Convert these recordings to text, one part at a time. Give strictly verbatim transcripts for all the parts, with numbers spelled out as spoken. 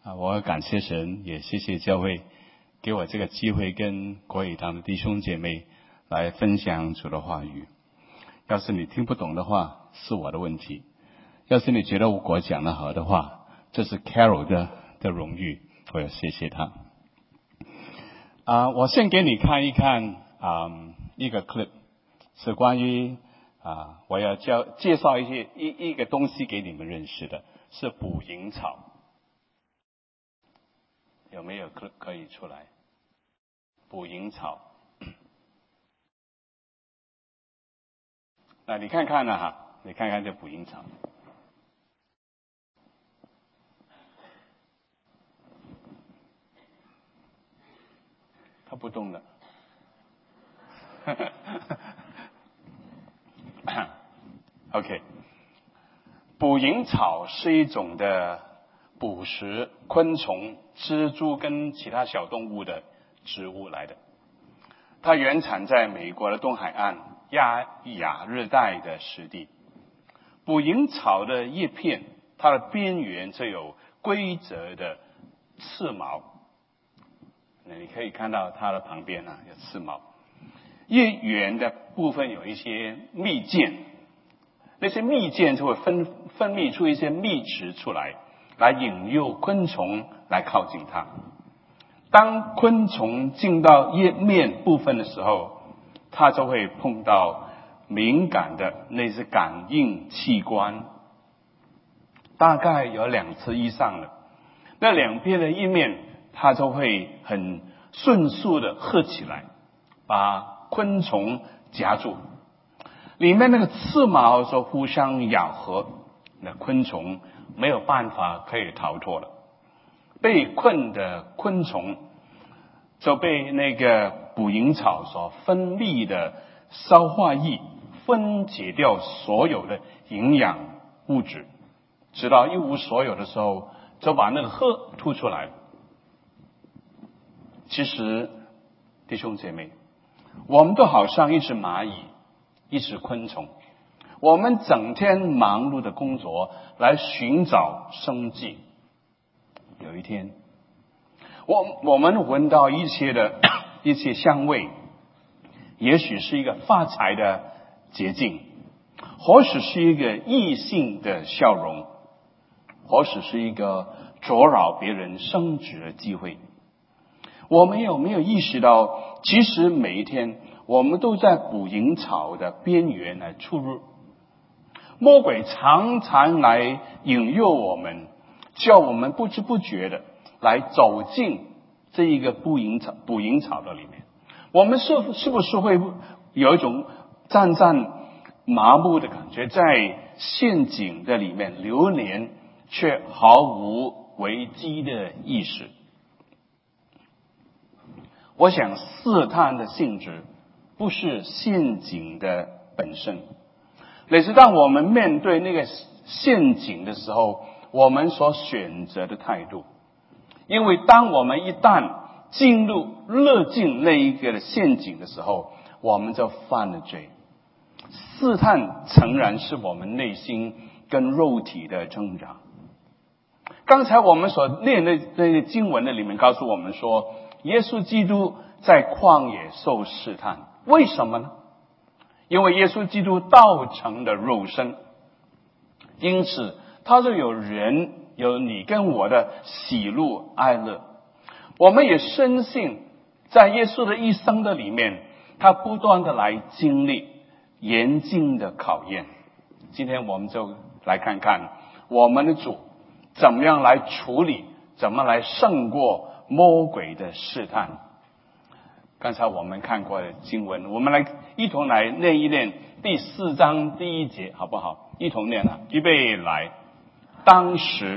啊，我感谢神，也谢谢教会给我这个机会，跟国语堂的弟兄姐妹来分享主的话语。要是你听不懂的话，是我的问题；要是你觉得我讲得好的话，这是 Carol 的的荣誉，我要谢谢他。啊，我先给你看一看啊、嗯、一个 clip， 是关于啊，我要教介绍一些一一个东西给你们认识的，是捕蝇草。有没有可可以出来？捕蝇草，那你看看呢、啊、哈，你看看这捕蝇草，它不动的。OK， 捕蝇草是一种的捕食昆虫、蜘蛛跟其他小动物的植物来的。它原产在美国的东海岸亚亚热带的湿地。捕蝇草的叶片，它的边缘就有规则的刺毛，你可以看到它的旁边啊有刺毛。叶缘的部分有一些蜜饯，那些蜜饯就会分分泌出一些蜜汁出来，来引诱昆虫来靠近它。当昆虫进到叶面部分的时候，它就会碰到敏感的那些感应器官，大概有两次以上了。那两边的叶面，它就会很迅速的合起来，把昆虫夹住。里面那个刺毛说互相咬合，那昆虫没有办法可以逃脱了。被困的昆虫就被那个捕蝇草所分泌的消化液分解掉所有的营养物质，直到一无所有的时候，就把那个核吐出来。其实弟兄姐妹，我们都好像一只蚂蚁，一只昆虫，我们整天忙碌的工作来寻找生计。有一天，我我们闻到一些的一些香味，也许是一个发财的捷径，或许是一个异性的笑容，或许是一个灼扰别人升职的机会。我们有没有意识到，其实每一天我们都在捕蝇草的边缘来出入？魔鬼常常来引诱我们，叫我们不知不觉的来走进这一个捕蝇草捕蝇草的里面。我们是是不是会有一种战战麻木的感觉，在陷阱的里面流连，却毫无危机的意识？我想试探的性质不是陷阱的本身，也是当我们面对那个陷阱的时候，我们所选择的态度。因为当我们一旦进入勒进那一个陷阱的时候，我们就犯了罪。试探诚然是我们内心跟肉体的挣扎。刚才我们所念的这些经文的里面告诉我们说，耶稣基督在旷野受试探，为什么呢？因为耶稣基督道成的肉身，因此他就有人有你跟我的喜怒哀乐。我们也深信，在耶稣的一生的里面，他不断的来经历严峻的考验。今天我们就来看看我们的主怎么样来处理，怎么来胜过魔鬼的试探。刚才我们看过的经文，我们来一同来念一念第四章第一节，好不好？一同念啊，预备来。当时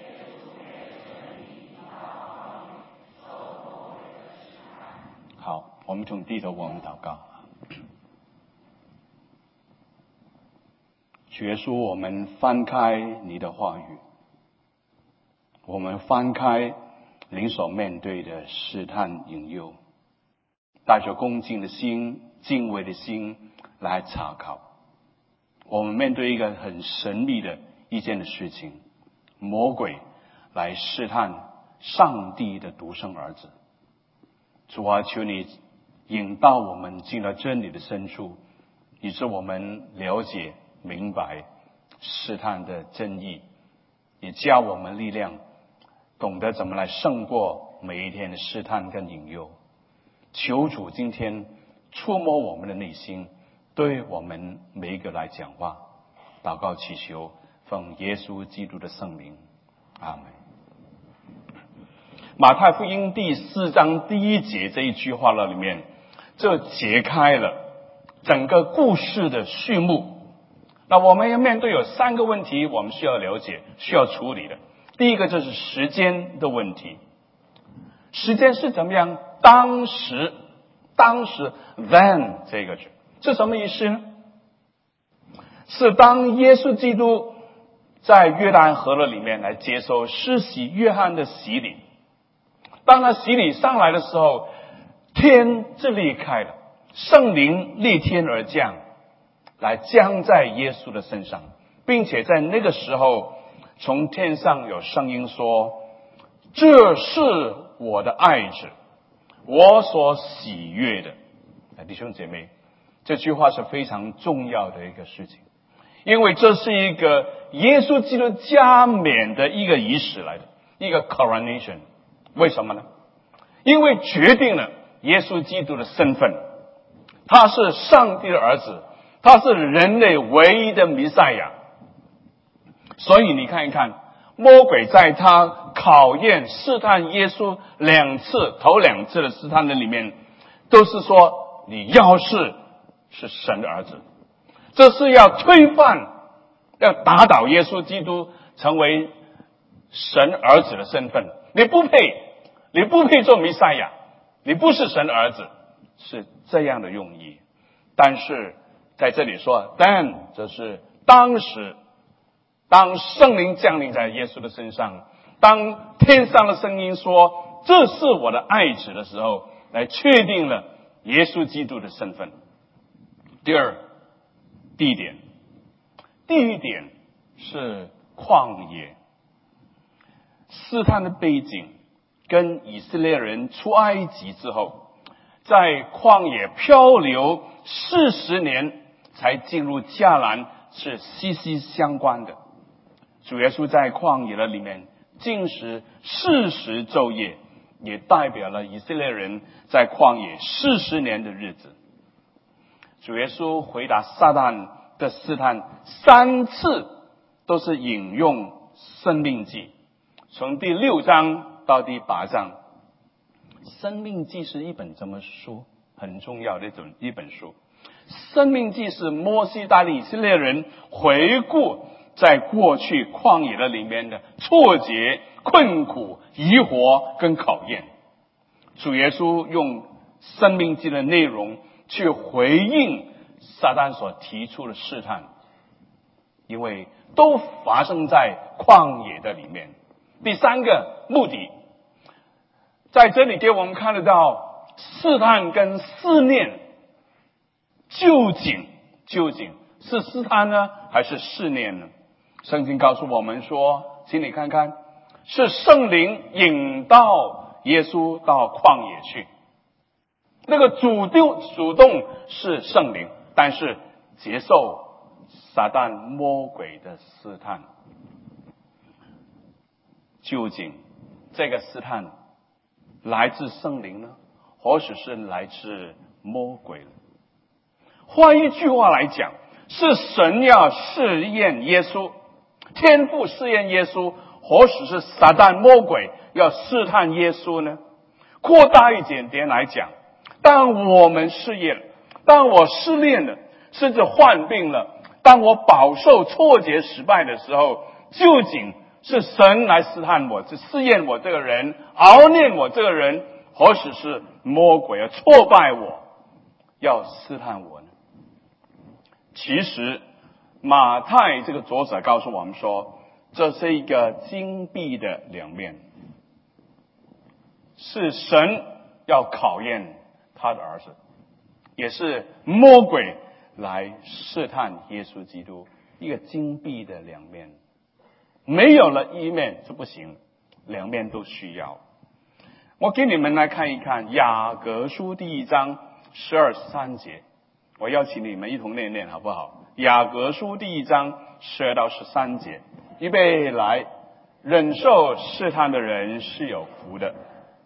好，我们从低头我们祷告。主耶稣，我们翻开你的话语，我们翻开您所面对的试探引诱，带着恭敬的心、敬畏的心来查考。我们面对一个很神秘的一件的事情，魔鬼来试探上帝的独生儿子。主啊，求你引导我们进了真理的深处，以致我们了解明白试探的真意，也教我们力量，懂得怎么来胜过每一天的试探跟引诱。求主今天触摸我们的内心，对我们每一个来讲话。祷告祈求，奉耶稣基督的圣名，阿门。马太福音第四章第一节这一句话了里面，这解开了整个故事的序幕。那我们要面对有三个问题，我们需要了解、需要处理的。第一个就是时间的问题，时间是怎么样？当时，当时 then 这个字是什么意思呢？是当耶稣基督在约旦河的里面来接受施洗约翰的洗礼，当他洗礼上来的时候，天就裂开了，圣灵逆天而降，来降在耶稣的身上，并且在那个时候，从天上有声音说：“这是我的爱子，我所喜悦的。”弟兄姐妹，这句话是非常重要的一个事情，因为这是一个耶稣基督加冕的一个仪式来的，一个 coronation。为什么呢？因为决定了耶稣基督的身份，他是上帝的儿子，他是人类唯一的弥赛亚。所以你看一看，魔鬼在他考验试探耶稣两次，头两次的试探的里面，都是说你要是是神的儿子，这是要推翻，要打倒耶稣基督成为神儿子的身份。你不配，你不配做弥赛亚，你不是神的儿子，是这样的用意。但是在这里说，但这是当时，当圣灵降临在耶稣的身上，当天上的声音说这是我的爱子的时候，来确定了耶稣基督的身份。第二，地点，第一点是旷野。试探的背景跟以色列人出埃及之后，在旷野漂流四十年才进入迦南是息息相关的。主耶稣在旷野的里面禁食四十昼夜，也代表了以色列人在旷野四十年的日子。主耶稣回答撒旦的试探三次都是引用申命记，从第六章到第八章。申命记是一本什么书？很重要的一种一本书。申命记是摩西带领以色列人回顾在过去旷野的里面的挫折、困苦、疑惑跟考验。主耶稣用申命记的内容去回应撒旦所提出的试探，因为都发生在旷野的里面。第三个目的，在这里给我们看得到试探跟思念，究竟究竟是试探呢，还是试念呢？圣经告诉我们说，请你看看，是圣灵引导耶稣到旷野去。那个主动主动是圣灵，但是接受撒旦魔鬼的试探。究竟这个试探来自圣灵呢，或许是来自魔鬼呢？换一句话来讲，是神要试验耶稣，天父试验耶稣，或许是撒旦魔鬼要试探耶稣呢？扩大一点点来讲，当我们试验，当我失恋了，甚至患病了，当我饱受挫折失败的时候，究竟是神来试探我，是试验我这个人，熬炼我这个人，或许是魔鬼要挫败我，要试探我呢？其实马太这个作者告诉我们说，这是一个金币的两面，是神要考验他的儿子，也是魔鬼来试探耶稣基督，一个金币的两面。没有了一面是不行， 两面都需要。我给你们来看一看雅各书第一章十二十三节，我邀请你们一同念念好不好？雅各书第一章十二到十三节，预备来。忍受试探的人是有福的。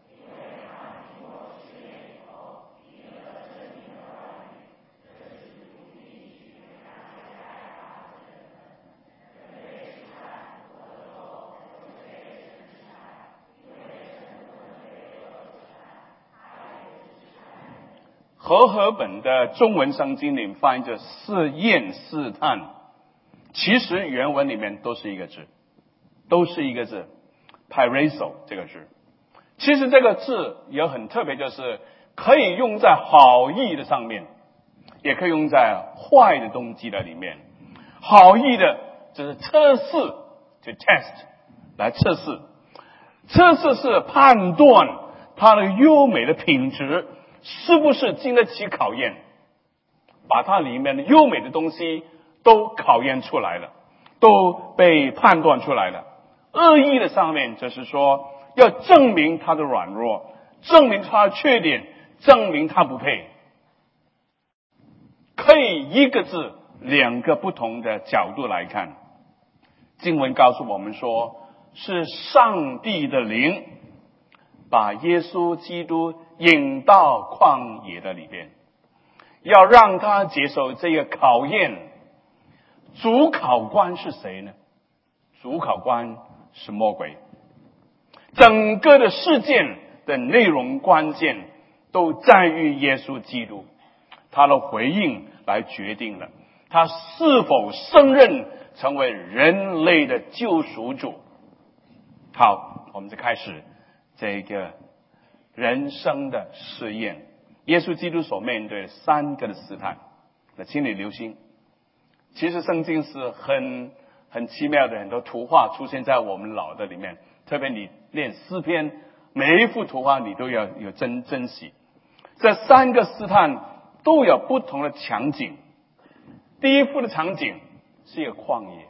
和合本的中文圣经里翻译着试验试探，其实原文里面都是一个字，都是一个字 ，paraso 这个字。其实这个字也很特别，就是可以用在好意的上面，也可以用在坏的动机的里面。好意的就是测试，就 test 来测试，测试是判断它的优美的品质是不是经得起考验，把它里面的优美的东西都考验出来了，都被判断出来了。恶意的上面就是说要证明他的软弱，证明他的缺点，证明他不配。可以一个字两个不同的角度来看。经文告诉我们说，是上帝的灵把耶稣基督引到旷野的里边，要让他接受这个考验。主考官是谁呢？主考官是魔鬼。整个的事件的内容关键都在于耶稣基督，他的回应来决定了他是否胜任成为人类的救赎主。好，我们就开始这个人生的试验。耶稣基督所面对的三个的试探，那请你留心。其实圣经是很很奇妙的，很多图画出现在我们脑的里面，特别你练诗篇，每一幅图画你都要有珍珍惜。这三个试探都有不同的场景。第一幅的场景是一个旷野，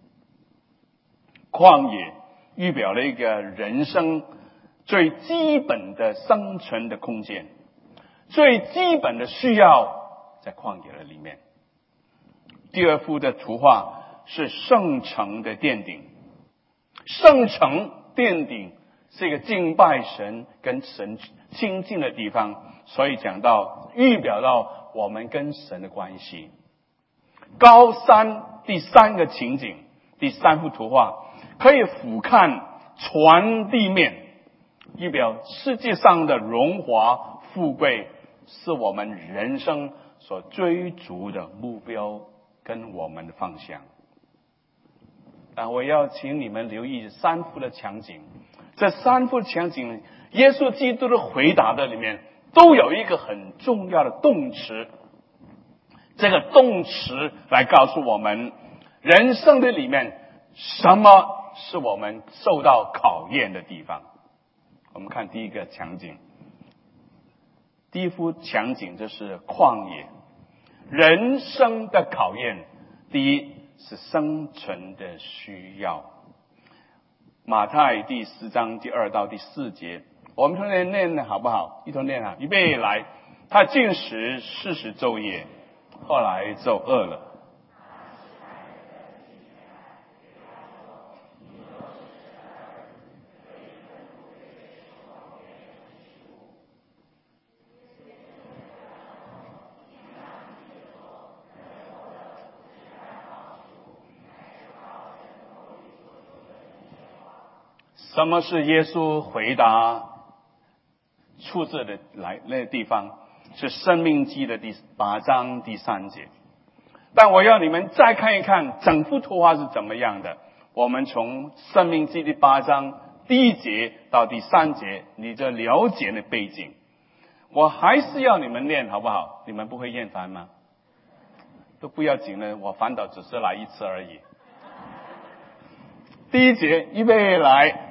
旷野预表了一个人生最基本的生存的空间，最基本的需要在旷野的里面。第二幅的图画是圣城的殿顶，圣城殿顶是一个敬拜神跟神亲近的地方，所以讲到预表到我们跟神的关系。高山第三个情景，第三幅图画可以俯瞰全地面，预表世界上的荣华富贵是我们人生所追逐的目标跟我们的方向。啊，我要请你们留意三幅的场景。这三幅场景，耶稣基督的回答的里面都有一个很重要的动词。这个动词来告诉我们，人生的里面什么是我们受到考验的地方。我们看第一个场景，第一幅场景就是旷野。人生的考验，第一是生存的需要。马太第四章第二到第四节，我们同学念好不好？一同念啊！预备来。他进食四十昼夜，后来就饿了。什么是耶稣回答出自的来那个地方？是申命记的第八章第三节。但我要你们再看一看整幅图画是怎么样的。我们从申命记第八章第一节到第三节，你就了解了背景。我还是要你们念好不好？你们不会厌烦吗？都不要紧了，我反倒只是来一次而已。第一节，预备来。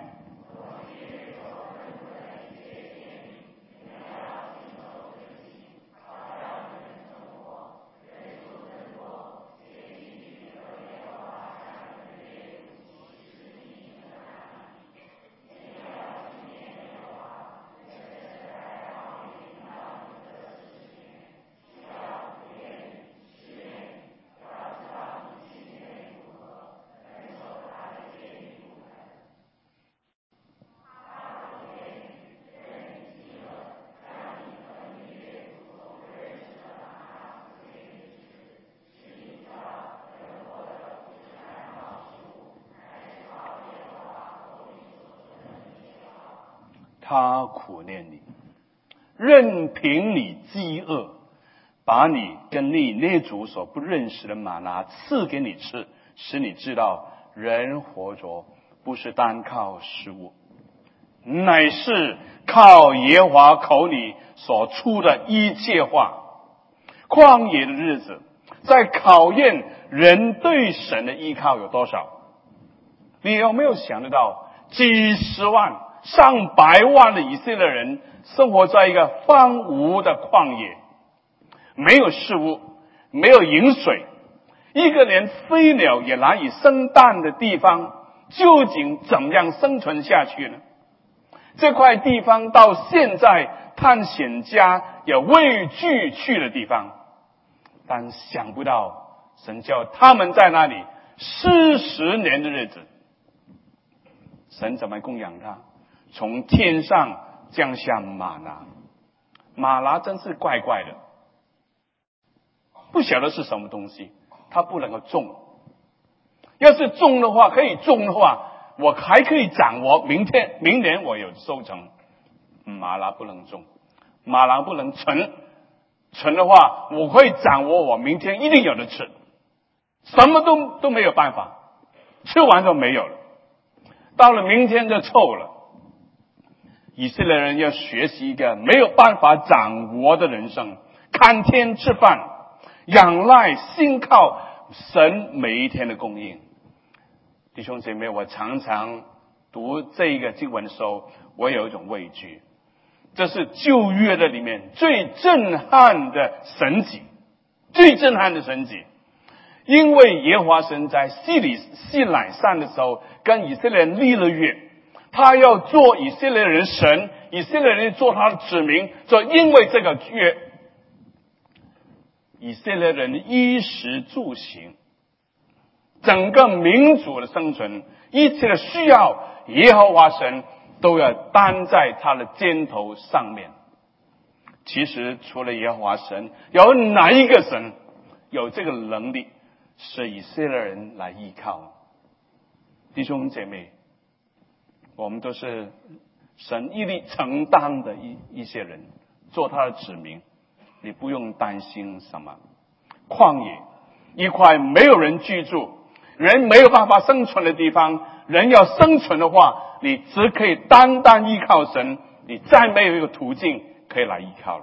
他苦念你，任凭你饥饿，把你跟你列祖所不认识的玛拿赐给你吃，使你知道人活着不是单靠食物，乃是靠耶和华口里所出的一切话。旷野的日子在考验人对神的依靠有多少。你有没有想得到，几十万上百万的以色列人生活在一个荒芜的旷野，没有食物，没有饮水，一个连飞鸟也难以生蛋的地方，究竟怎样生存下去呢？这块地方到现在探险家也畏惧去的地方，但想不到神叫他们在那里四十年的日子，神怎么供养他？从天上降下玛拿，玛拿真是怪怪的，不晓得是什么东西，它不能够种。要是种的话，可以种的话，我还可以掌握明天明年我有收成。玛拿不能种，玛拿不能存，存的话我会掌握我明天一定有的吃，什么都都没有办法，吃完就没有了，到了明天就臭了。以色列人要学习一个没有办法掌握的人生，看天吃饭，仰赖信靠神每一天的供应。弟兄姐妹，我常常读这个经文的时候，我有一种畏惧。这是旧约的里面最震撼的神迹，最震撼的神迹。因为耶和华神在西里西乃山的时候，跟以色列人立了约，他要做以色列人神，以色列人做他的子民。就因为这个约，以色列人的衣食住行，整个民族的生存，一切的需要，耶和华神都要担在他的肩头上面。其实除了耶和华神，有哪一个神有这个能力使以色列人来依靠？弟兄姐妹，我们都是神一力承担的一一些人，做他的子民，你不用担心什么。旷野，一块没有人居住，人没有办法生存的地方，人要生存的话，你只可以单单依靠神，你再没有一个途径可以来依靠了。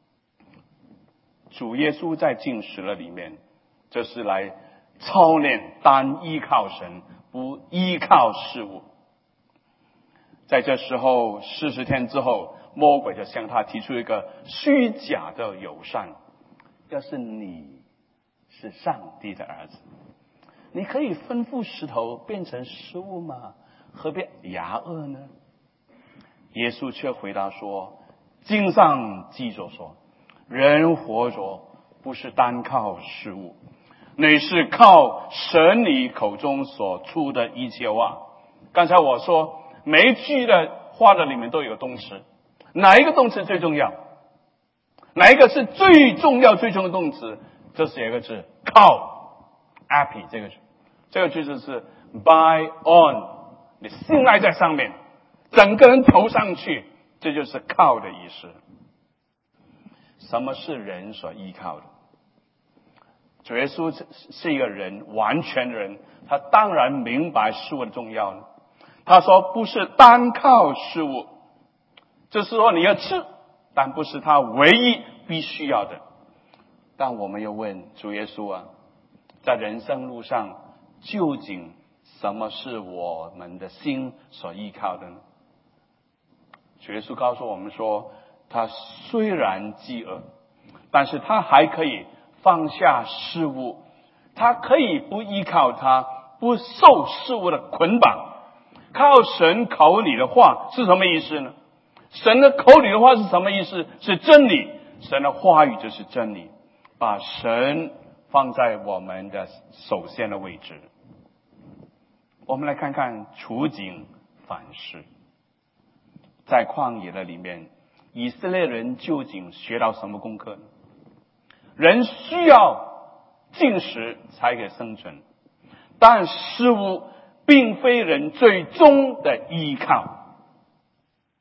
主耶稣在禁食了里面，这是来操练单依靠神，不依靠事物。在这时候四十天之后，魔鬼就向他提出一个虚假的友善。要是你是上帝的儿子，你可以吩咐石头变成食物吗？何必牙饿呢？耶稣却回答说，经上记着说，人活着不是单靠食物，乃是靠神你口中所出的一切话。刚才我说每一句的话的里面都有动词，哪一个动词最重要？哪一个是最重要最重要的动词？这是一个字，靠 ，api 这个字，这个句子是 by on， 你信赖在上面，整个人投上去，这就是靠的意思。什么是人所依靠的？主耶稣是一个人，完全的人，他当然明白事物的重要了。他说不是单靠事物，就是说你要吃，但不是他唯一必须要的。但我们又问主耶稣啊，在人生路上究竟什么是我们的心所依靠的呢？主耶稣告诉我们说，他虽然饥饿，但是他还可以放下事物，他可以不依靠他，不受事物的捆绑，靠神口里的话是什么意思呢？神的口里的话是什么意思？是真理，神的话语就是真理，把神放在我们的首先的位置。我们来看看处境反思，在旷野的里面，以色列人究竟学到什么功课呢？人需要进食才可以生存，但食物并非人最终的依靠。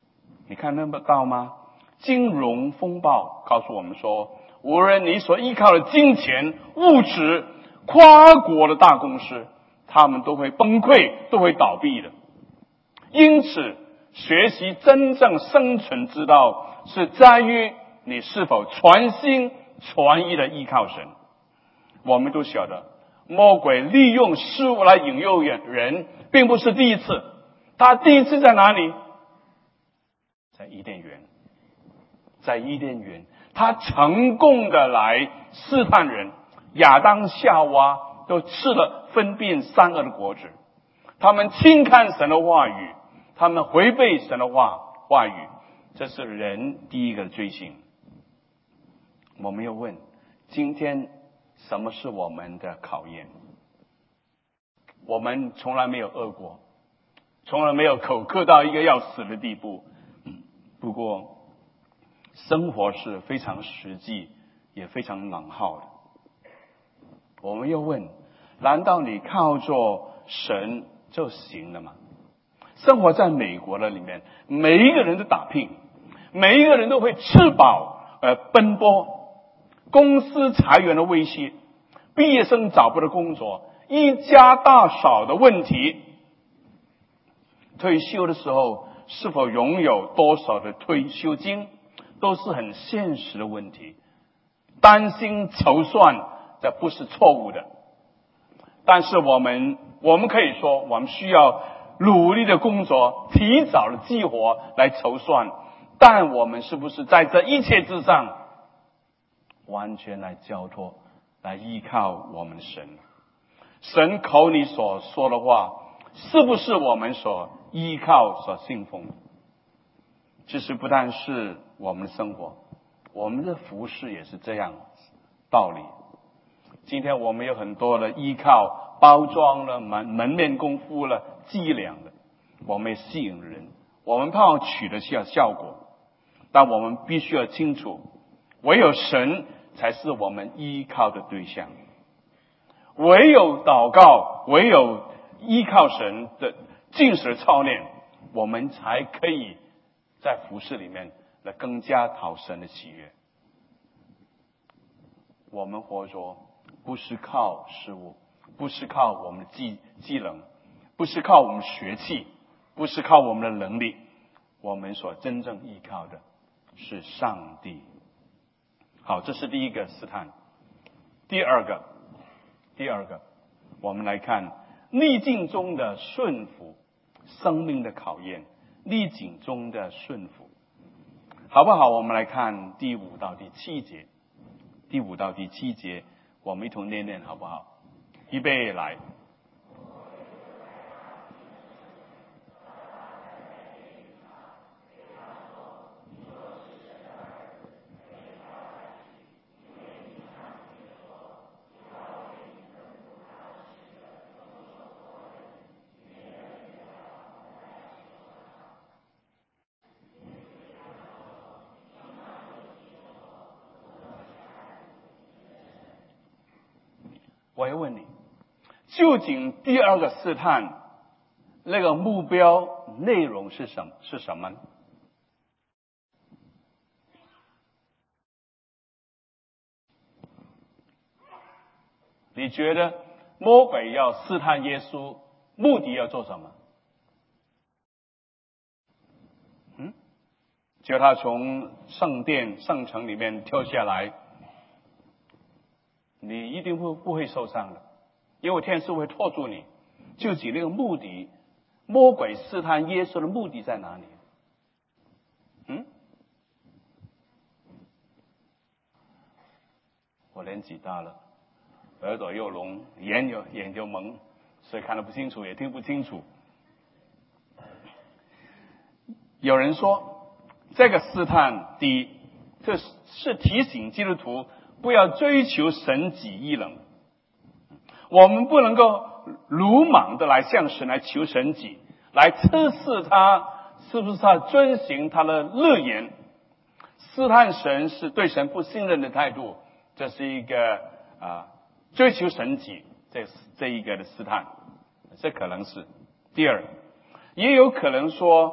你看得到吗？金融风暴告诉我们说，无论你所依靠的金钱、物质、跨国的大公司，他们都会崩溃，都会倒闭的。因此，学习真正生存之道，是在于你是否全心全意的依靠神。我们都晓得，魔鬼利用事物来引诱人，并不是第一次。他第一次在哪里？在伊甸园。在伊甸园，他成功的来试探人。亚当夏娃都吃了分辨善恶的果子，他们轻看神的话语，他们违背神的话话语，这是人第一个罪行。我们要问，今天什么是我们的考验？我们从来没有饿过，从来没有口渴到一个要死的地步。不过生活是非常实际也非常冷酷的。我们又问，难道你靠着神就行了吗？生活在美国的里面，每一个人都打拼，每一个人都会吃饱而奔波，公司裁员的威胁，毕业生找不到工作，一家大小的问题，退休的时候是否拥有多少的退休金，都是很现实的问题。担心筹算，这不是错误的，但是我们我们可以说，我们需要努力的工作，提早的计划来筹算，但我们是不是在这一切之上完全来交托，来依靠我们的神？神口里所说的话，是不是我们所依靠、所信奉的？其实不但是我们的生活，我们的服事也是这样道理。今天我们有很多的依靠包装了、门门面功夫了、伎俩的，我们也吸引人，我们盼望取得效效果，但我们必须要清楚，唯有神才是我们依靠的对象。唯有祷告，唯有依靠神的禁食操练，我们才可以在服事里面来更加讨神的喜悦。我们活着不是靠事物，不是靠我们的技技能，不是靠我们学气，不是靠我们的能力，我们所真正依靠的是上帝。好，这是第一个试探。第二个，第二个，我们来看逆境中的顺服，生命的考验，逆境中的顺服，好不好？我们来看第五到第七节。第五到第七节，我们一同念念好不好？预备来。我要问你，究竟第二个试探那个目标内容是什么？是什么呢？你觉得魔鬼要试探耶稣，目的要做什么？嗯，叫他从圣殿、圣城里面跳下来，你一定不不会受伤的，因为天使会拖住你。究竟那个目的，魔鬼试探耶稣的目的在哪里？嗯，我年纪大了，耳朵又聋，眼有眼就蒙，所以看得不清楚，也听不清楚。有人说，这个试探，第一，这是提醒基督徒不要追求神己异能，我们不能够鲁莽的来向神来求神己，来测试他是不是他遵行他的乐言。试探神是对神不信任的态度，这是一个啊追求神己这这一个的试探，这可能是。第二，也有可能说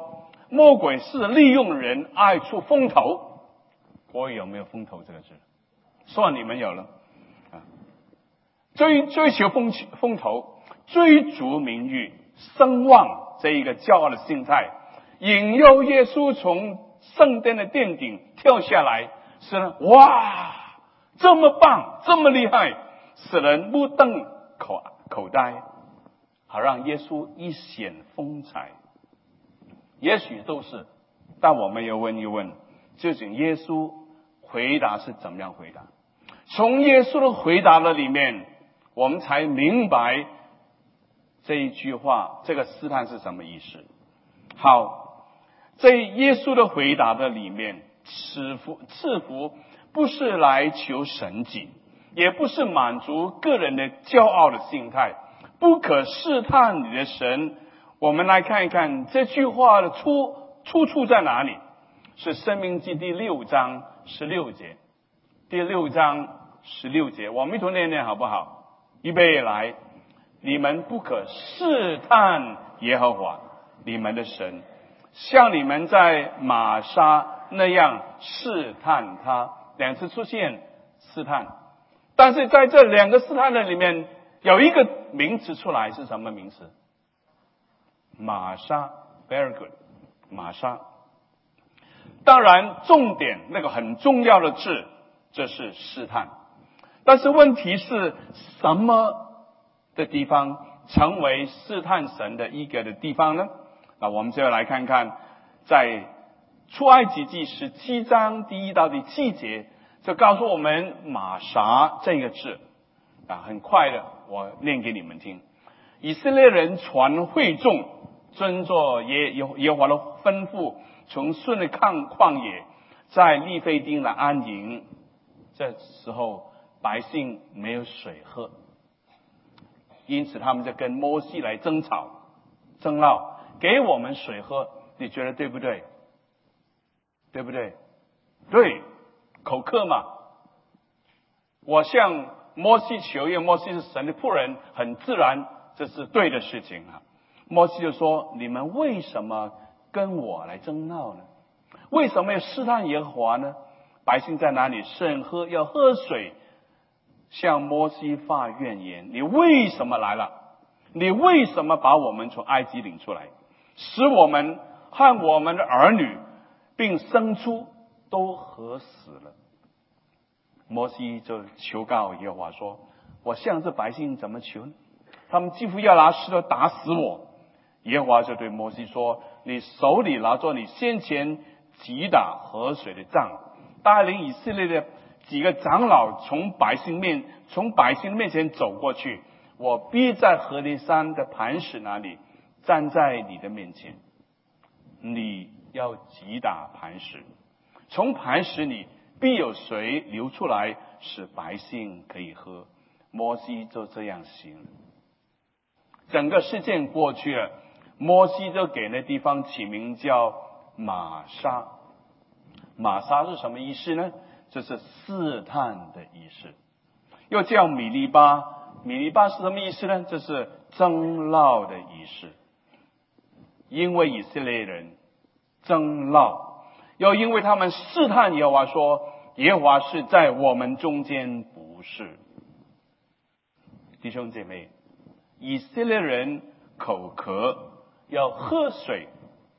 魔鬼是利用人爱出风头。国语有没有风头这个字？算你们有了啊！追追求风风头，追逐名誉、声望这一个骄傲的心态，引诱耶稣从圣殿的殿顶跳下来，使人哇，这么棒，这么厉害，使人目瞪口口呆，好让耶稣一显风采。也许都是，但我们要问一问，究竟耶稣回答是怎么样回答？从耶稣的回答的里面，我们才明白这一句话，这个试探是什么意思。好，在耶稣的回答的里面，赐福赐福不是来求神迹，也不是满足个人的骄傲的心态，不可试探你的神。我们来看一看这句话的出出处在哪里，是申命记第六章十六节。第六章十六节，我们一同念念好不好？预备来，你们不可试探耶和华你们的神，像你们在玛莎那样试探他。两次出现试探，但是在这两个试探的里面有一个名词出来，是什么名词？玛莎。 Very good， 玛莎。当然重点那个很重要的字，这是试探。但是问题是什么的地方成为试探神的一个的地方呢？那我们就要来看看，在出埃及记十七章第一到第七节，就告诉我们玛莎这个字啊，很快的我念给你们听。以色列人传会众，遵作耶耶和华的吩咐，从顺的旷旷野，在利非丁来安营。这时候百姓没有水喝，因此他们就跟摩西来争吵争闹，给我们水喝。你觉得对不对？对不对？对，口渴嘛。我向摩西求，因为摩西是神的仆人，很自然这是对的事情啊。摩西就说，你们为什么跟我来争闹呢？为什么要试探耶和华呢？百姓在哪里？圣喝要喝水，向摩西发怨言，你为什么来了？你为什么把我们从埃及领出来，使我们和我们的儿女并牲畜都渴死了？摩西就求告耶和华说，我向这百姓怎么求呢？他们几乎要拿石头打死我。耶和华就对摩西说，你手里拿着你先前击打河水的杖，带领以色列的几个长老从百姓面从百姓面前走过去，我必在何烈山的磐石那里站在你的面前，你要击打磐石，从磐石里必有水流出来，使百姓可以喝。摩西就这样行了。整个事件过去了，摩西就给那地方起名叫玛莎。玛莎是什么意思呢？这是试探的意思。又叫米利巴，米利巴是什么意思呢？这是争闹的意思。因为以色列人争闹，又因为他们试探耶和华说，耶和华是在我们中间，不是。弟兄姐妹，以色列人口渴要喝水，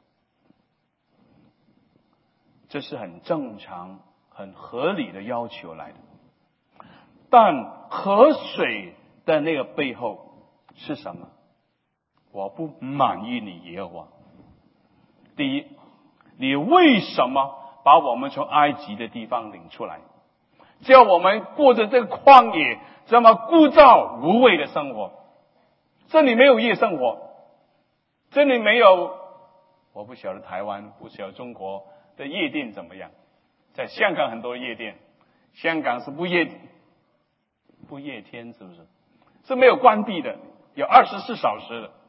这是很正常很合理的要求来的。但喝水的那个背后是什么？我不满意你耶和华。第一，你为什么把我们从埃及的地方领出来，叫我们过着这个旷野这么枯燥无味的生活？这里没有夜生活，这里没有，我不晓得台湾，不晓得中国的夜店怎么样。在香港很多夜店，香港是不夜不夜天，是不是？是没有关闭的，有二十四小时的。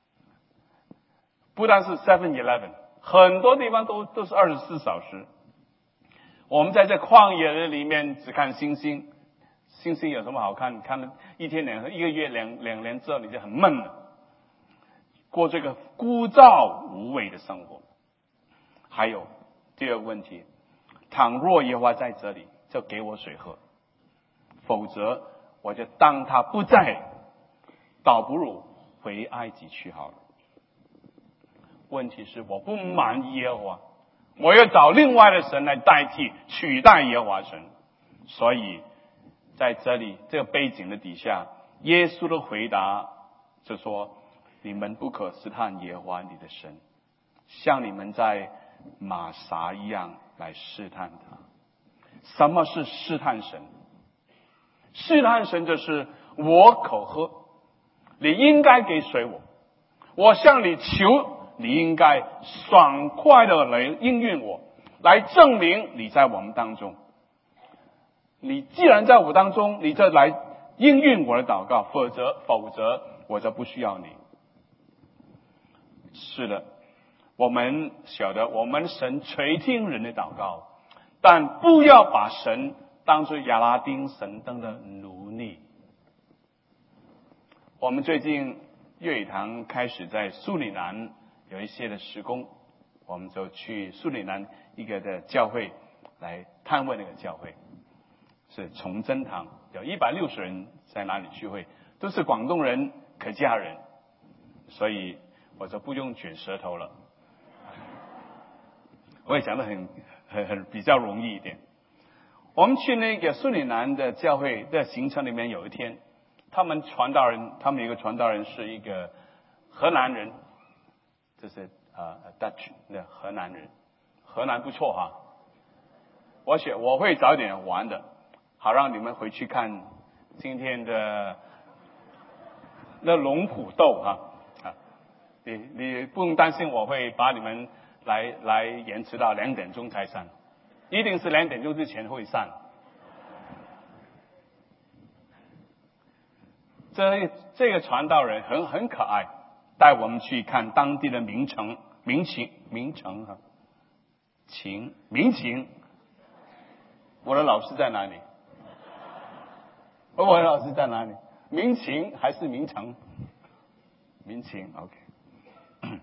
不但是 seven eleven， 很多地方都都是二十四小时。我们在这旷野的里面只看星星，星星有什么好看？看了一天两一个月两两年之后，你就很闷了，过这个枯燥无味的生活。 还有第二个问题，倘若耶和华在这里，就给我水喝，否则我就当他不在，倒不如回埃及去好了。问题是我不满意耶和华，我要找另外的神来代替取代耶和华神。所以在这里这个背景的底下，耶稣的回答就说，你们不可试探耶和华你的神，像你们在玛撒一样来试探他。什么是试探神？试探神就是我口渴，你应该给水我，我向你求，你应该爽快的来应允我，来证明你在我们当中。你既然在我当中，你就来应允我的祷告，否则否则我就不需要你。是的，我们晓得我们神垂听人的祷告，但不要把神当作亚拉丁神灯的奴隶。我们最近粤语堂开始在苏里南有一些的施工，我们就去苏里南一个的教会来探问那个教会，是崇真堂，有一百六十人在那里聚会，都是广东人、客家人，所以我就不用卷舌头了，我也讲得很很很比较容易一点。我们去那个苏里南的教会的行程里面，有一天他们传道人，他们有一个传道人是一个河南人，就是呃 Dutch 的河南人，河南不错哈。我想我会早点玩的，好让你们回去看今天的那龙虎斗哈啊，你你不用担心我会把你们来来延迟到两点钟才散，一定是两点钟之前会散。这这个传道人很很可爱，带我们去看当地的名城民情民城哈情民情。我的老师在哪里？我的老师在哪里？民情还是民城？民情 OK。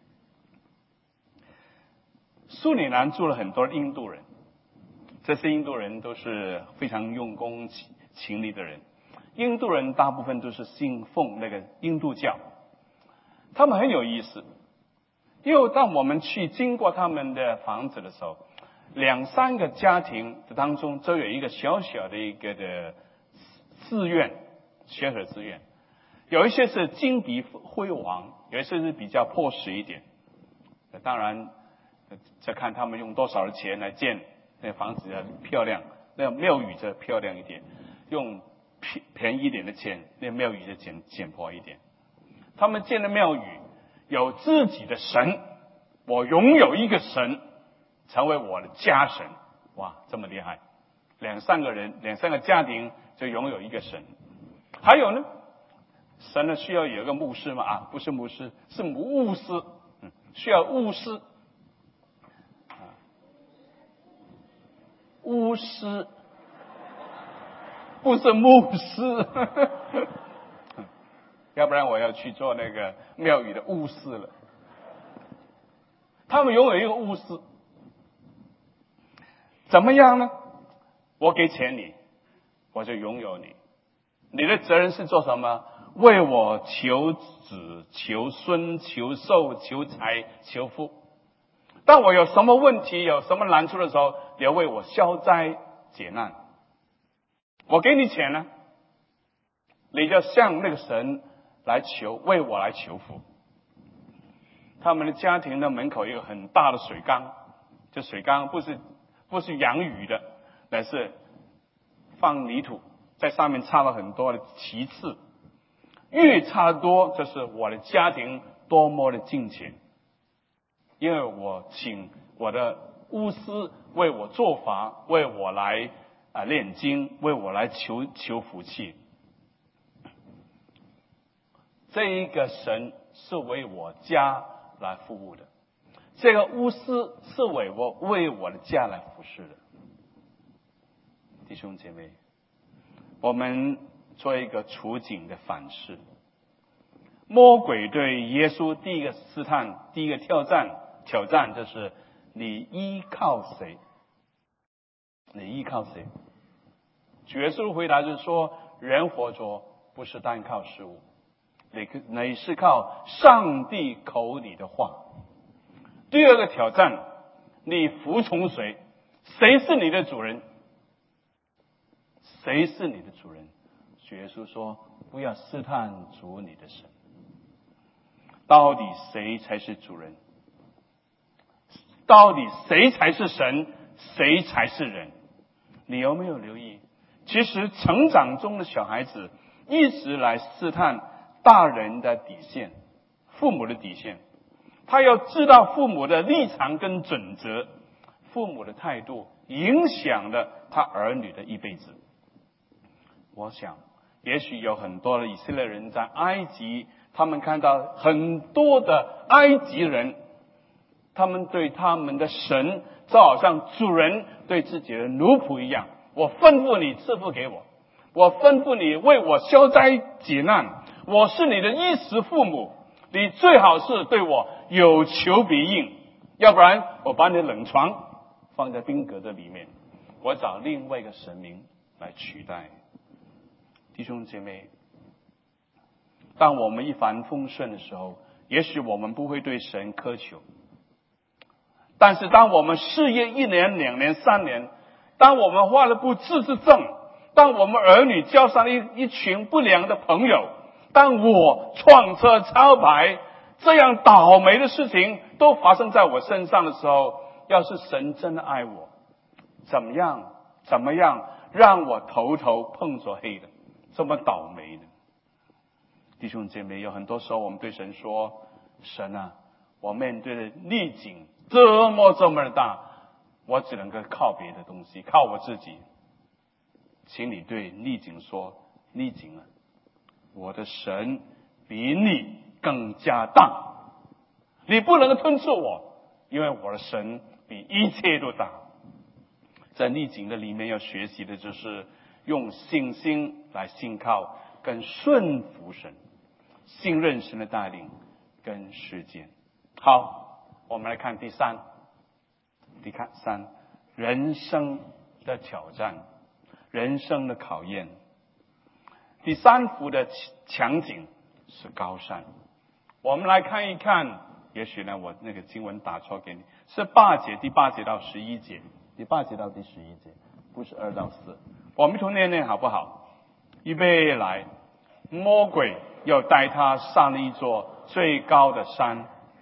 苏里南住了很多印度人，这些印度人都是非常用功勤力的人。印度人大部分都是信奉那个印度教，他们很有意思，因为当我们去经过他们的房子的时候，两三个家庭当中都有一个小小的一个的寺院，小小的寺院，有一些是金碧辉煌，有一些是比较破蚀一点。当然再看他们用多少的钱来建那房子要漂亮，那庙宇就漂亮一点，用便便宜一点的钱，那庙宇就简简朴一点。他们建的庙宇有自己的神，我拥有一个神成为我的家神，哇，这么厉害！两三个人，两三个家庭就拥有一个神。还有呢，神呢需要有一个牧师嘛？啊，不是牧师，是巫师，嗯，需要巫师。巫师不是牧师，要不然我要去做那个庙宇的巫师了。他们拥有一个巫师，怎么样呢？我给钱你，我就拥有你。你的责任是做什么？为我求子、求孙、求寿、求财、求福。当我有什么问题、有什么难处的时候，你要为我消灾解难。我给你钱呢，你就向那个神来求，为我来求福。他们的家庭的门口有一个很大的水缸，这水缸不是不是养鱼的，乃是放泥土，在上面插了很多的旗帜，越插多，就是我的家庭多么的敬虔。因为我请我的巫师为我做法，为我来啊炼经，为我来求求福气。这一个神是为我家来服务的，这个巫师是为我为我的家来服侍的。弟兄姐妹，我们做一个处境的反思。魔鬼对耶稣第一个试探，第一个挑战，挑战就是你依靠谁？你依靠谁？主耶稣回答就是说，人活着不是单靠食物，乃是靠上帝口里的话。第二个挑战，你服从谁？谁是你的主人？谁是你的主人？主耶稣说，不要试探主你的神。到底谁才是主人？到底谁才是神？谁才是人？你有没有留意？其实成长中的小孩子一直来试探大人的底线，父母的底线。他要知道父母的立场跟准则，父母的态度影响了他儿女的一辈子。我想也许有很多的以色列人在埃及，他们看到很多的埃及人，他们对他们的神就好像主人对自己的奴仆一样，我吩咐你赐福给我，我吩咐你为我消灾解难，我是你的衣食父母，你最好是对我有求必应，要不然我把你的冷床放在冰格的里面，我找另外一个神明来取代。弟兄姐妹，当我们一帆风顺的时候，也许我们不会对神苛求，但是当我们事业一年两年三年，当我们患了不治之症，当我们儿女交上一一群不良的朋友，当我创车超牌，这样倒霉的事情都发生在我身上的时候，要是神真的爱我，怎么样怎么样让我头头碰着黑的，这么倒霉呢？弟兄姐妹，有很多时候我们对神说，神啊，我面对的逆境这么这么的大，我只能够靠别的东西，靠我自己。请你对逆境说，逆境啊，我的神比你更加大，你不能够吞噬我，因为我的神比一切都大。在逆境的里面要学习的就是用信心来信靠跟顺服神，信任神的带领跟实践。好，我们来看第三，第三，人生的挑战，人生的考验。第三幅的场景是高山。我们来看一看，也许呢我那个经文打错给你，是八节，第八节到十一节，第八节到第十一节，不是二到四。我们一同念念好不好？预备来。魔鬼要带他上了一座最高的山，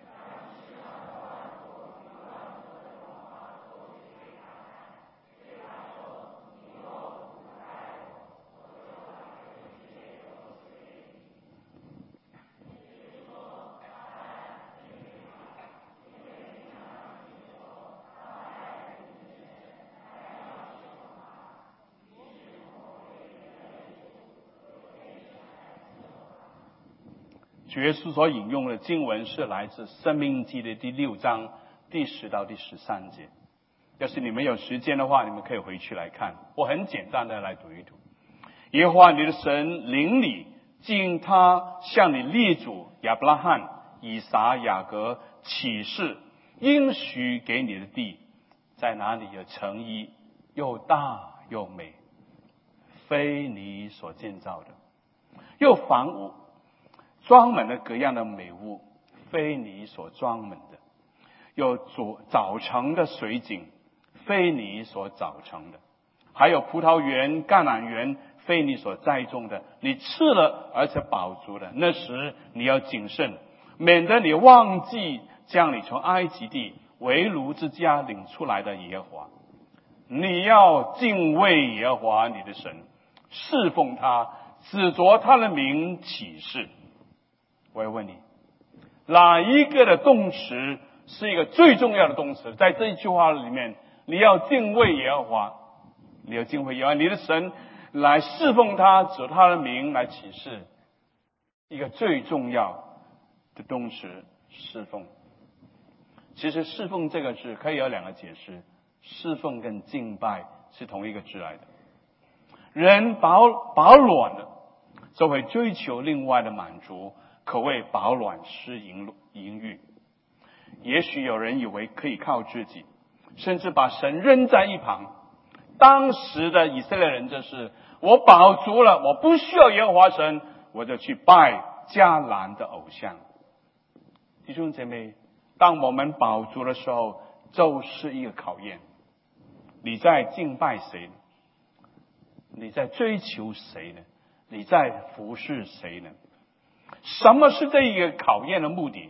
主耶稣所引用的经文是来自申命记的第六章第十到第十三节。要是你们有时间的话，你们可以回去来看，我很简单的来读一读。耶和华你的神领你进他向你列祖亚伯拉罕、以撒、雅各起誓应许给你的地，在哪里有城邑，又大又美，非你所建造的，又房屋装满了各样的美物，非你所装满的，有早成的水井，非你所早成的，还有葡萄园、橄榄园，非你所栽种的。你吃了而且饱足了，那时你要谨慎，免得你忘记将你从埃及地为奴之家领出来的耶和华。你要敬畏耶和华你的神，侍奉他，指着他的名起誓。我要问你，哪一个的动词是一个最重要的动词？在这一句话里面，你要敬畏耶和华，你要敬畏耶和华你的神，来侍奉他，指他的名来起誓。一个最重要的动词，侍奉。其实侍奉这个字可以有两个解释，侍奉跟敬拜是同一个字来的。人饱饱暖了，就会追求另外的满足，可谓饱暖思淫淫欲。 也许有人以为可以靠自己，甚至把神扔在一旁。当时的以色列人就是我饱足了，我不需要耶和华神，我就去拜迦南的偶像。弟兄姐妹，当我们饱足的时候，就是一个考验。你在敬拜谁呢？你在追求谁呢？你在服侍谁呢？什么是这一个考验的目的？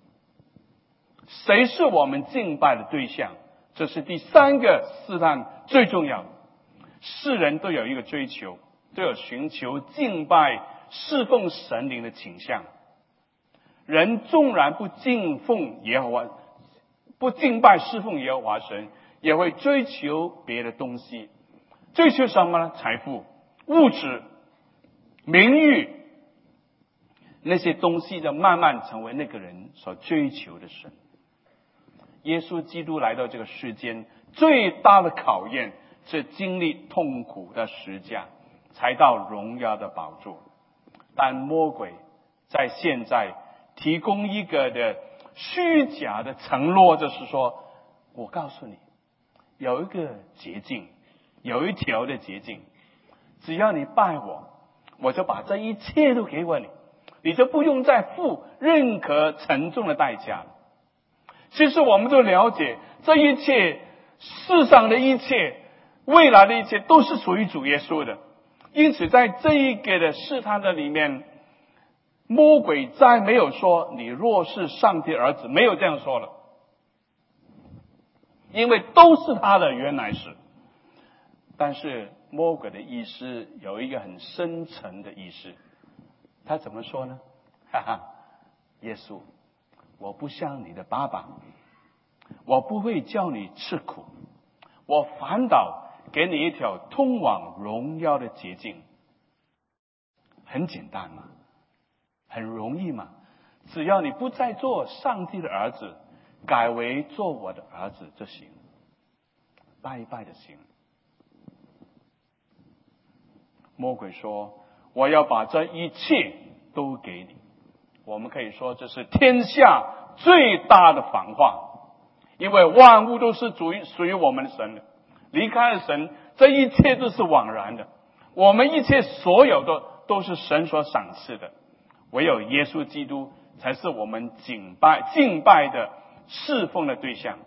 谁是我们敬拜的对象？这是第三个试探最重要的。世人都有一个追求，都有寻求敬拜侍奉神灵的倾向。人纵然不敬奉耶和华，不敬拜侍奉耶和华神，也会追求别的东西。追求什么呢？财富、物质、名誉，那些东西就慢慢成为那个人所追求的神。耶稣基督来到这个世间，最大的考验是经历痛苦的十架，才到荣耀的宝座。但魔鬼在现在提供一个的虚假的承诺，就是说，我告诉你，有一个捷径，有一条的捷径，只要你拜我，我就把这一切都给我你，你就不用再付任何沉重的代价了。其实我们都了解，这一切世上的一切，未来的一切都是属于主耶稣的。因此在这一个的试探的里面，魔鬼再没有说你若是上帝儿子，没有这样说了，因为都是他的，原来是。但是魔鬼的意思有一个很深层的意思，他怎么说呢？哈哈，耶稣，我不像你的爸爸，我不会叫你吃苦，我反倒给你一条通往荣耀的捷径。很简单嘛，很容易嘛，只要你不再做上帝的儿子，改为做我的儿子就行，拜一拜就行。魔鬼说，我要把这一切都给你。我们可以说这是天下最大的谎话，因为万物都是属于属于我们的神的，离开了神，这一切都是枉然的。我们一切所有的都是神所赏赐的，唯有耶稣基督才是我们敬拜敬拜的侍奉的对象。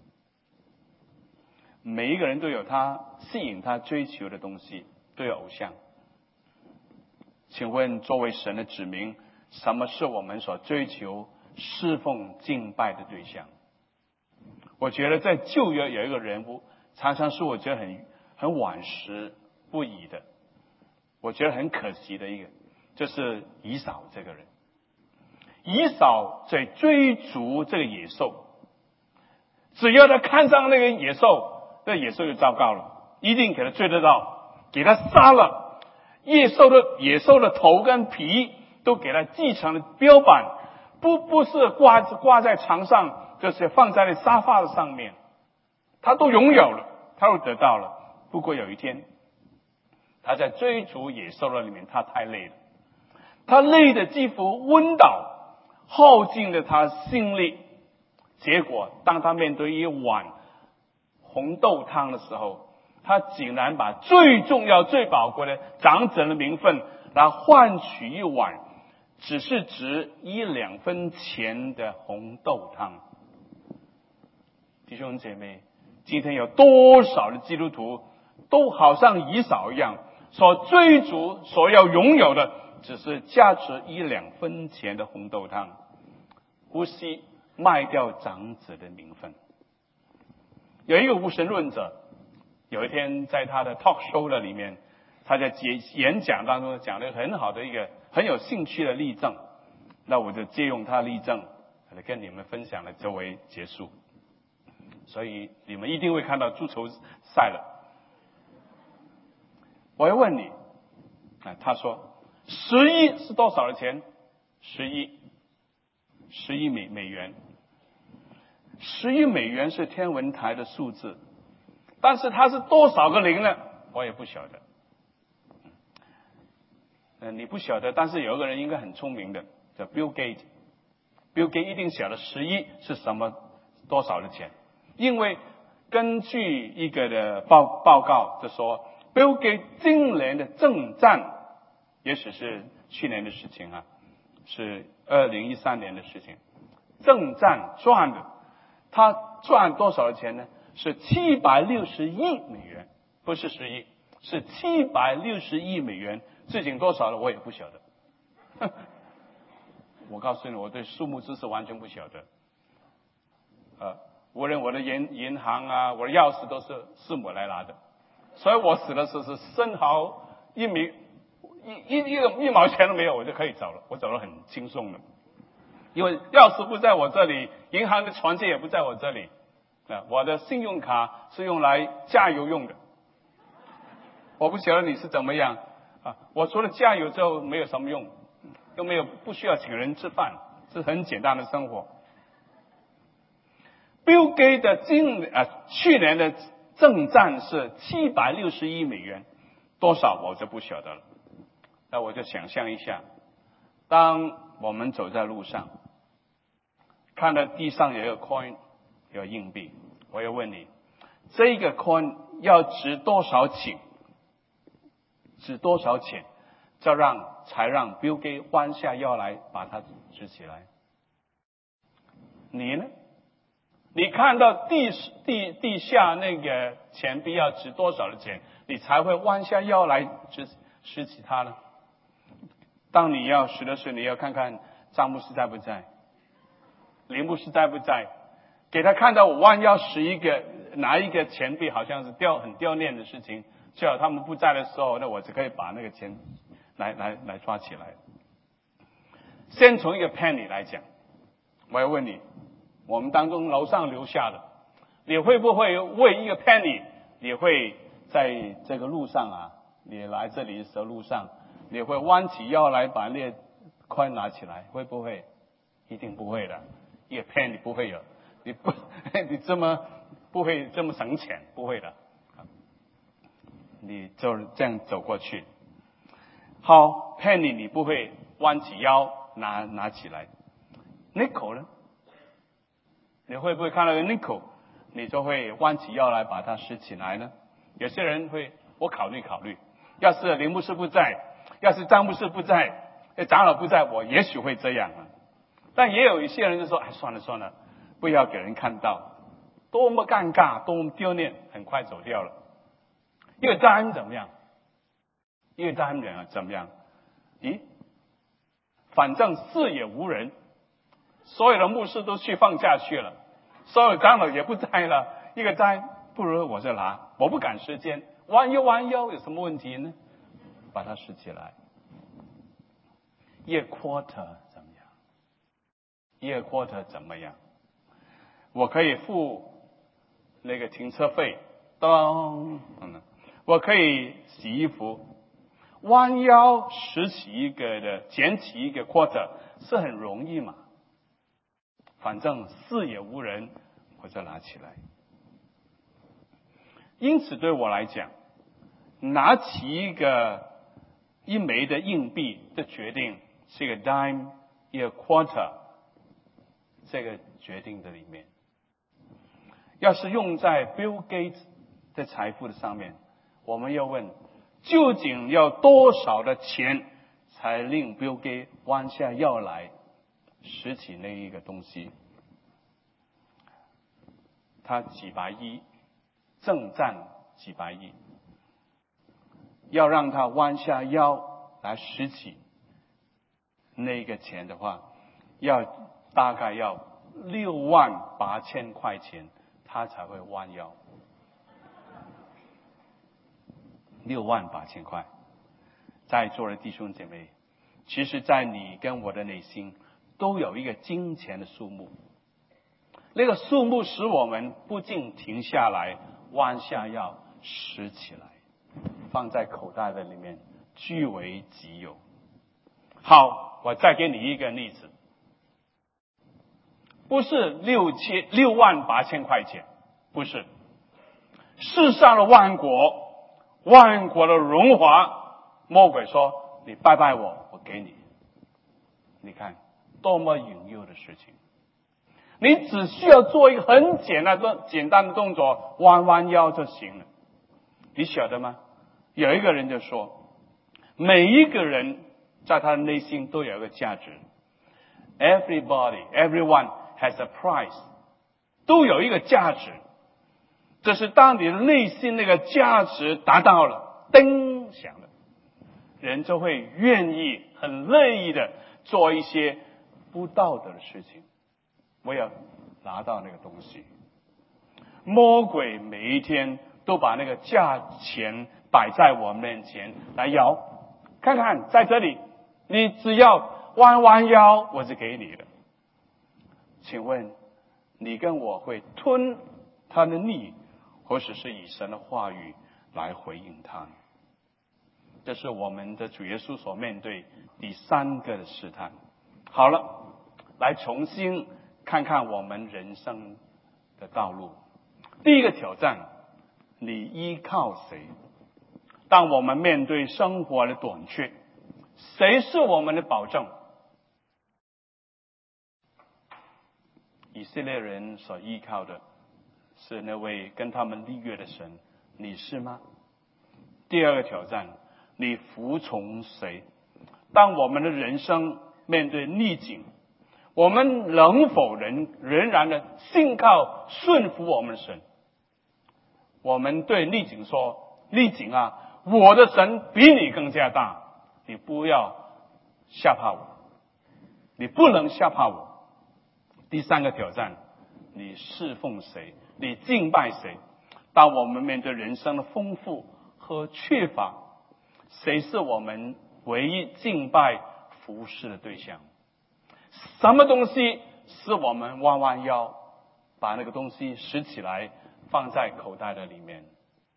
每一个人都有他吸引他追求的东西，都有偶像。请问作为神的子民，什么是我们所追求侍奉敬拜的对象？我觉得在旧约有一个人物，常常是我觉得很很惋惜不已的，我觉得很可惜的一个，就是以扫这个人。以扫在追逐这个野兽，只要他看上那个野兽，那野兽就糟糕了，一定给他追得到，给他杀了。野兽的野兽的头跟皮都给他系成了标板，不不是挂挂在床上，就是放在沙发的上面，他都拥有了，他都得到了。不过有一天，他在追逐野兽的里面，他太累了，他累得几乎昏倒，耗尽了他心力。结果当他面对一碗红豆汤的时候，他竟然把最重要最宝贵的长者的名分来换取一碗只是值一两分钱的红豆汤。弟兄姐妹，今天有多少的基督徒都好像以扫一样，所追逐所要拥有的只是价值一两分钱的红豆汤，不惜卖掉长子的名分。有一个无神论者，有一天在他的 talk show 的里面，他在演讲当中讲了很好的一个很有兴趣的例证，那我就借用他的例证来跟你们分享了，作为结束。所以你们一定会看到足球赛了。我要问你，啊，他说十亿是多少的钱？十亿，十亿美美元。十亿美元是天文台的数字，但是它是多少个零呢？我也不晓得。嗯，你不晓得，但是有一个人应该很聪明的，叫 Bill Gates。 Bill Gates 一定晓得十亿是什么多少的钱，因为根据一个的报报告就说 Bill Gates 今年的政战，也许是去年的事情啊，是二零一三年的事情，政战赚的，他赚多少的钱呢？是七百六十亿美元，不是十亿，是七百六十亿美元。至今多少了我也不晓得。我告诉你，我对数目知识完全不晓得。呃，无论我的银银行啊，我的钥匙都是师母来拿的，所以我死的时候是生毫一米一一一个一毛钱都没有，我就可以走了，我走得很轻松的，因为钥匙不在我这里，银行的存钱也不在我这里。啊，我的信用卡是用来加油用的，我不晓得你是怎么样啊？我除了加油之后没有什么用，又没有不需要请人吃饭，是很简单的生活。Bill Gates 的今啊去年的政战是七百六十亿美元，多少我就不晓得了。那我就想象一下，当我们走在路上，看到地上有一个 coin。有硬币，我要问你，这个 coin 要值多少钱？值多少钱？就让才让 Bill Gates 弯下腰来把它值起来。你呢？你看到地地地下那个钱币要值多少的钱，你才会弯下腰来值拾起它呢？当你要拾的时候，你要看看张牧师在不在，林牧师在不在。给他看到我弯腰拾一个拿一个钱币，好像是掉很丢脸的事情。最好他们不在的时候，那我就可以把那个钱来来来抓起来。先从一个 penny 来讲，我要问你，我们当中楼上留下的，你会不会为一个 penny， 你会在这个路上啊，你来这里的时候路上，你会弯起腰来把那块拿起来，会不会？一定不会的，一个 penny 不会有。你不，你这么不会这么省钱，不会的。你就这样走过去。好 ，penny 你不会弯起腰拿拿起来。nickel 呢？你会不会看到个 nickel， 你就会弯起腰来把它拾起来呢？有些人会，我考虑考虑，要是林牧师不在，要是张牧师不在，长老不在，我也许会这样啊。但也有一些人就说，哎，算了算了。不要给人看到，多么尴尬，多么丢脸，很快走掉了。一个 dime 怎么样？一个 dime 人啊怎么样？咦，反正四野无人，所有的牧师都去放假去了，所有长老也不在了。一个 dime 不如我这拿，我不赶时间，弯腰弯腰有什么问题呢？把它拾起来。一个 quarter 怎么样？一个 quarter 怎么样？我可以付那个停车费，当，嗯，我可以洗衣服，弯腰拾起一个的，捡起一个 quarter 是很容易嘛。反正四野无人，我就拿起来。因此对我来讲，拿起一个一枚的硬币的决定是一个 dime， 一个 quarter， 这个决定的里面。要是用在 Bill Gates 的财富的上面，我们要问，究竟要多少的钱才令 Bill Gates 弯下腰来拾起那一个东西？他几百亿，正占几百亿，要让他弯下腰来拾起那个钱的话，要大概要六万八千块钱。他才会弯腰，六万八千块。在座的弟兄姐妹，其实在你跟我的内心都有一个金钱的数目，那个数目使我们不禁停下来，弯下腰拾起来，放在口袋的里面，据为己有。好，我再给你一个例子。不是六千六万八千块钱，不是。世上的万国，万国的荣华，魔鬼说：“你拜拜我，我给你。”你看多么引诱的事情。你只需要做一个很简单的简单的动作，弯弯腰就行了。你晓得吗？有一个人就说，每一个人在他的内心都有一个价值。Everybody, everyone has a price， 都有一个价值。这是当你的内心那个价值达到了，噔响了，人就会愿意很乐意的做一些不道德的事情。我要拿到那个东西。魔鬼每一天都把那个价钱摆在我面前来摇，看看在这里，你只要弯弯腰，我就给你的。请问你跟我会吞他的逆，或者是以神的话语来回应他？这是我们的主耶稣所面对第三个的试探。好了，来重新看看我们人生的道路。第一个挑战，你依靠谁？当我们面对生活的短缺，谁是我们的保证？以色列人所依靠的是那位跟他们立约的神，你是吗？第二个挑战，你服从谁？当我们的人生面对逆境，我们能否仍仍然的信靠顺服我们的神？我们对逆境说，逆境啊，我的神比你更加大，你不要吓怕我，你不能吓怕我。第三个挑战，你侍奉谁？你敬拜谁？当我们面对人生的丰富和缺乏，谁是我们唯一敬拜服侍的对象？什么东西使我们弯弯腰，把那个东西拾起来放在口袋的里面？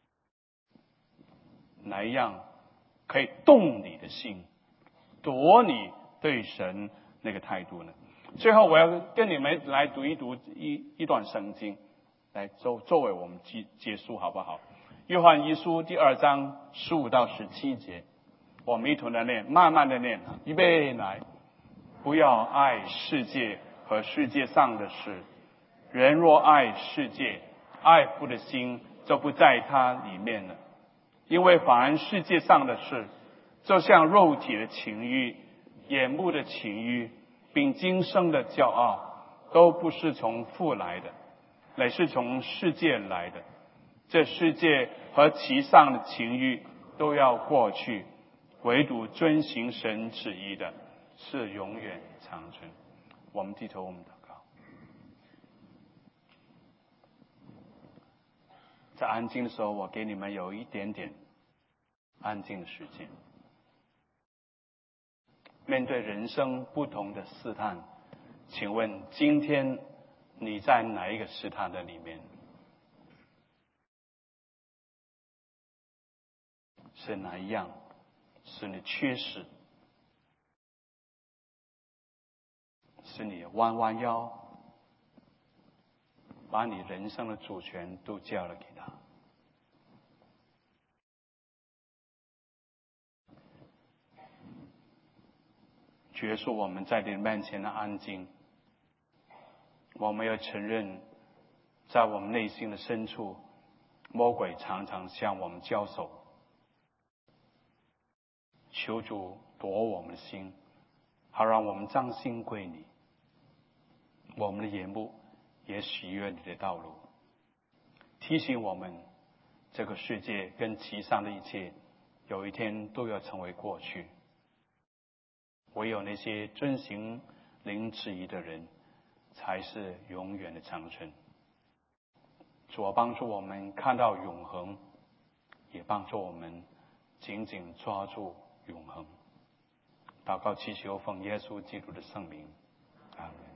哪一样可以动你的心，夺你对神那个态度呢？最后我要跟你们来读一读一一段圣经，来作作为我们结结束，好不好？约翰一书第二章十五到十七节，我们一同的念，慢慢的念，预备来。不要爱世界和世界上的事，人若爱世界，爱父的心就不在他里面了。因为凡世界上的事，就像肉体的情欲、眼目的情欲，并今生的骄傲，都不是从父来的，乃是从世界来的。这世界和其上的情欲都要过去，唯独遵行神旨意的是永远长存。我们低头，我们祷告。在安静的时候，我给你们有一点点安静的时间。面对人生不同的试探，请问今天你在哪一个试探的里面？是哪一样是你缺失？是你弯弯腰，把你人生的主权都交了给他？结束我们在你面前的安静，我们要承认，在我们内心的深处，魔鬼常常向我们交手。求主夺我们的心，好让我们将心归你，我们的眼目也喜悦你的道路。提醒我们，这个世界跟其上的一切，有一天都要成为过去。唯有那些遵行灵旨意的人，才是永远的长存。主啊，帮助我们看到永恒，也帮助我们紧紧抓住永恒。祷告祈求奉耶稣基督的圣名，阿们。